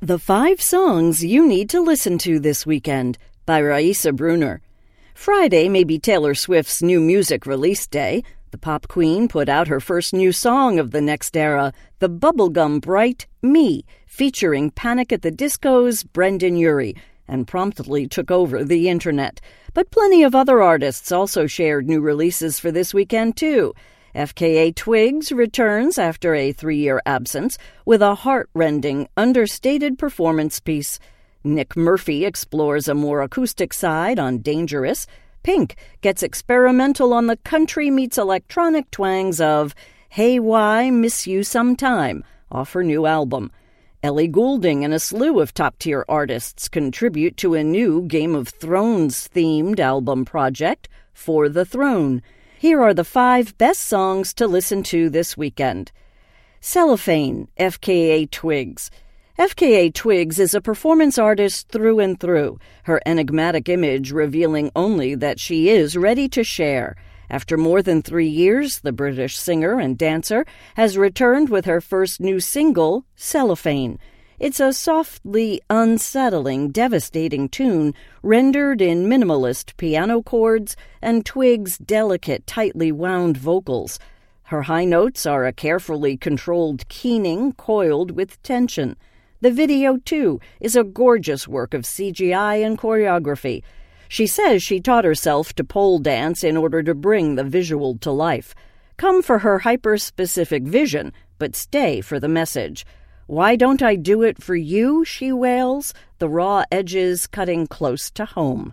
The 5 Songs You Need to Listen to This Weekend by Raissa Bruner. Friday may be Taylor Swift's new music release day. The pop queen put out her first new song of the next era, the bubblegum bright Me, featuring Panic at the Disco's Brendan Urie, and promptly took over the internet. But plenty of other artists also shared new releases for this weekend, too. FKA Twigs returns after a 3-year absence with a heart-rending, understated performance piece. Nick Murphy explores a more acoustic side on Dangerous. Pink gets experimental on the country meets electronic twangs of Hey Why, Miss You Sometime off her new album. Ellie Goulding and a slew of top-tier artists contribute to a new Game of Thrones-themed album project, For the Throne. Here are the 5 best songs to listen to this weekend. Cellophane, FKA Twigs. FKA Twigs is a performance artist through and through, her enigmatic image revealing only that she is ready to share. After more than 3 years, the British singer and dancer has returned with her first new single, Cellophane. It's a softly unsettling, devastating tune rendered in minimalist piano chords and Twigs' delicate, tightly wound vocals. Her high notes are a carefully controlled keening coiled with tension. The video, too, is a gorgeous work of CGI and choreography. She says she taught herself to pole dance in order to bring the visual to life. Come for her hyper-specific vision, but stay for the message. Why don't I do it for you, she wails, the raw edges cutting close to home.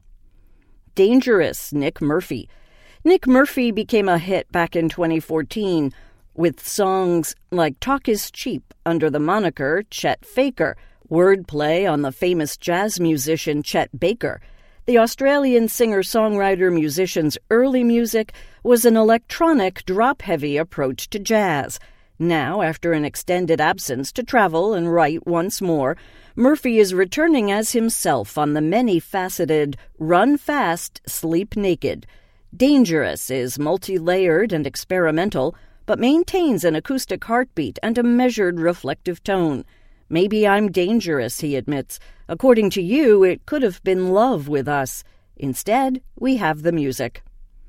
Dangerous, Nick Murphy. Nick Murphy became a hit back in 2014 with songs like Talk is Cheap under the moniker Chet Faker, wordplay on the famous jazz musician Chet Baker. The Australian singer-songwriter-musician's early music was an electronic, drop-heavy approach to jazz. Now, after an extended absence to travel and write once more, Murphy is returning as himself on the many-faceted Run Fast, Sleep Naked. Dangerous is multi-layered and experimental, but maintains an acoustic heartbeat and a measured, reflective tone. Maybe I'm dangerous, he admits. According to you, it could have been love with us. Instead, we have the music.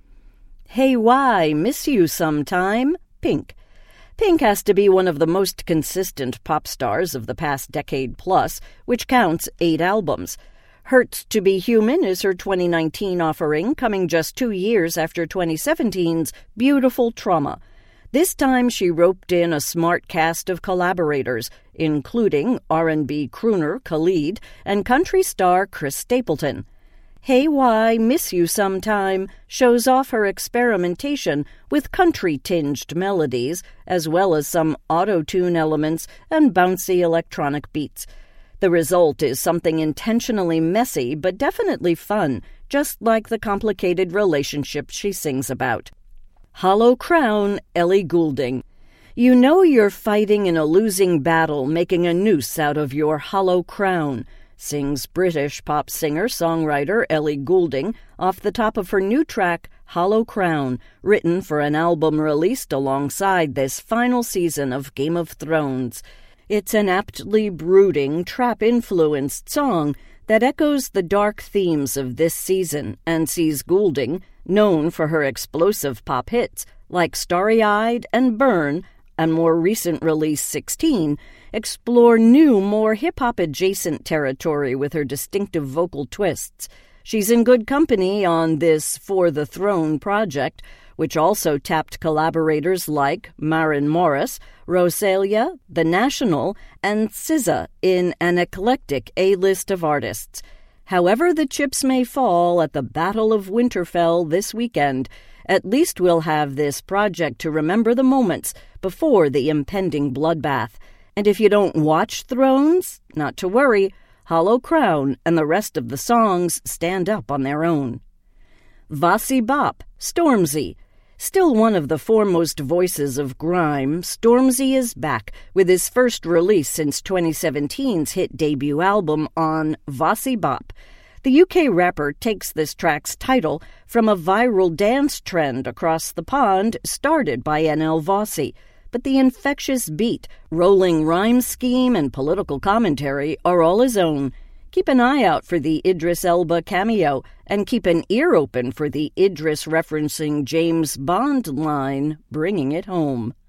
Hey Why, Miss You Sometime, Pink. Pink has to be one of the most consistent pop stars of the past decade plus, which counts 8 albums. Hurts to Be Human is her 2019 offering, coming just 2 years after 2017's Beautiful Trauma. This time she roped in a smart cast of collaborators, including R&B crooner Khalid and country star Chris Stapleton. Hey Why, Miss You Sometime shows off her experimentation with country-tinged melodies, as well as some auto-tune elements and bouncy electronic beats. The result is something intentionally messy but definitely fun, just like the complicated relationship she sings about. Hollow Crown, Ellie Goulding. You know you're fighting in a losing battle, making a noose out of your hollow crown, sings British pop singer-songwriter Ellie Goulding off the top of her new track, Hollow Crown, written for an album released alongside this final season of Game of Thrones. It's an aptly brooding, trap-influenced song that echoes the dark themes of this season and sees Goulding, known for her explosive pop hits like Starry-Eyed and Burn, and more recent release 16, explore new, more hip-hop adjacent territory with her distinctive vocal twists. She's in good company on this For the Throne project, which also tapped collaborators like Maren Morris, Rosalia, The National, and SZA in an eclectic A-list of artists. However the chips may fall at the Battle of Winterfell this weekend, at least we'll have this project to remember the moments before the impending bloodbath. And if you don't watch Thrones, not to worry, Hollow Crown and the rest of the songs stand up on their own. Vossi Bop, Stormzy. Still one of the foremost voices of grime, Stormzy is back with his first release since 2017's hit debut album on Vossi Bop. The UK rapper takes this track's title from a viral dance trend across the pond started by NL Vossi. but the infectious beat, rolling rhyme scheme, and political commentary are all his own. Keep an eye out for the Idris Elba cameo, and keep an ear open for the Idris referencing James Bond line, bringing it home.